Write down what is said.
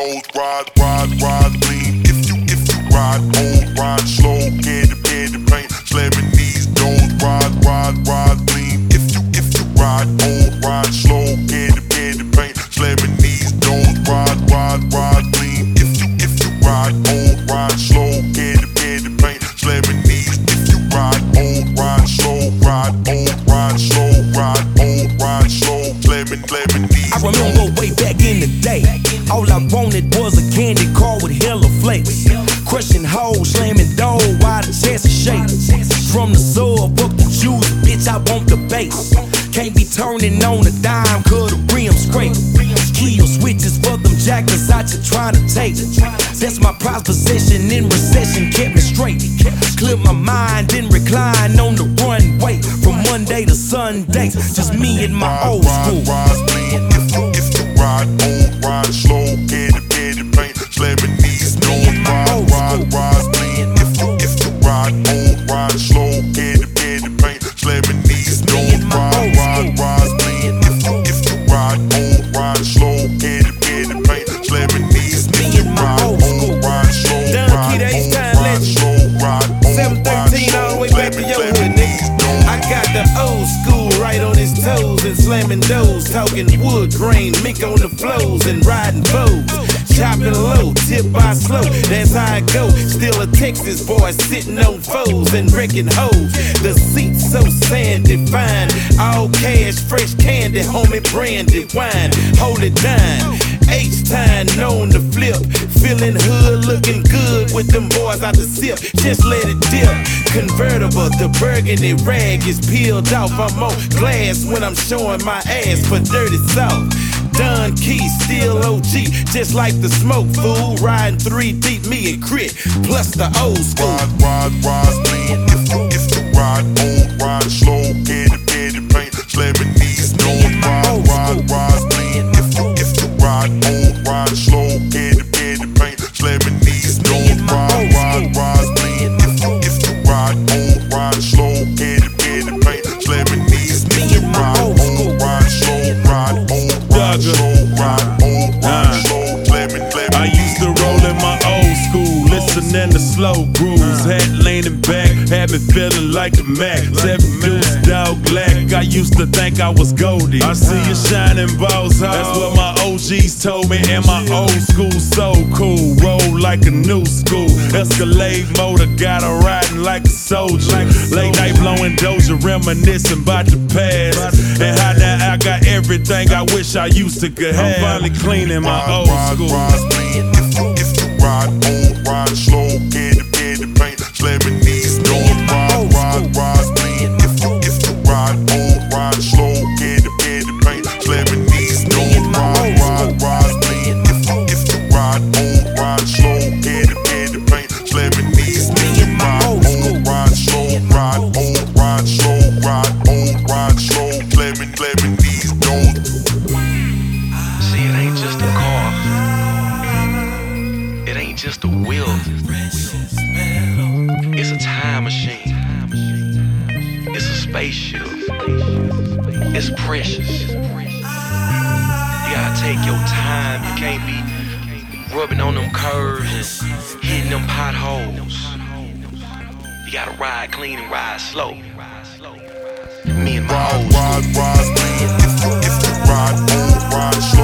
nose, ride clean. If you ride old, ride slow, candy paint, slamming these doors, ride clean. If you ride old, ride slow, candy paint, slamming these doors, ride clean. If you ride old, ride slow, candy paint, slamming these. If you ride old, ride slow, ride old, ride slow, ride old, ride slow, slamming these. I remember way back in the day, all I wanted was a candy car with hella flakes. Crushing hoes, slamming dough while the chest is shaking. From the sub up the juice, bitch, I want the bass. Can't be turning on a dime, cause the rim scrape. Key switches for them jackets out you trying to take. That's my prized possession in recession, kept me straight. Clear my mind, then recline on the runway. From Monday to Sunday, just me and my old school. If you ride old, ride slow, candy paint, slamming these doors, ride clean. If you ride old, ride slow, candy paint, slamming these doors, ride clean. If you ride old, ride slow, candy paint, slamming these doors, ride old, ride slow, ride slow, ride old, 713 all the way back to your hood, nigga. I got the old school right on his toes and slamming doors, talking wood grain, mink on the flows and riding foes. Chopping low, tip by slow, that's how I go. Still a Texas boy sitting on foes and wrecking hoes. The seats so sandy fine, all cash, fresh candy, homie branded wine. Hold it down, H-time known to flip. Feeling hood, looking good with them boys out the sip. Just let it dip. Convertible, the burgundy rag is peeled off. I'm on glass when I'm showing my ass for dirty south. Don Key, still OG, just like the smoke, fool. Riding 3 deep, me and Crit, plus the old school. Ride clean. If you ride old, ride slow, candy paint, slamming these doors, ride clean. If you ride old, ride slow, candy paint, slamming these doors, ride clean. If you ride old, ride slow, candy paint, slamming these doors, ride old, ride slow, ride old, ride slow, ride old, ride slow, slamming. I used to roll in my old school, listening to slow grooves. Hat leaning back, had me feeling like the Mac. 7 deuce, dog black. I used to think I was Goldie. I see you shining balls, that's what my OGs told me. And my old school so cool, roll like a new school. Escalade motor, got her riding like a soldier. Late night blowing Doja, reminiscing about the past. And how now I got everything I wish I used to could have. I'm finally cleaning my old school. If you ride old, ride slow, candy paint, slamming these doors, ride clean. If you ride old, ride slow, candy paint, slamming these doors, ride clean. If you ride old, ride slow, candy paint, slamming these doors, ride old, ride slow, ride old, ride slow, ride old, ride slow, slamming these doors. See, it ain't just a car. It ain't just a wheel. It's a time machine. It's a spaceship. It's precious. You gotta take your time. You can't be rubbing on them curves and hitting them potholes. You gotta ride clean and ride slow. Me and my old Ride clean. If you ride old, ride slow.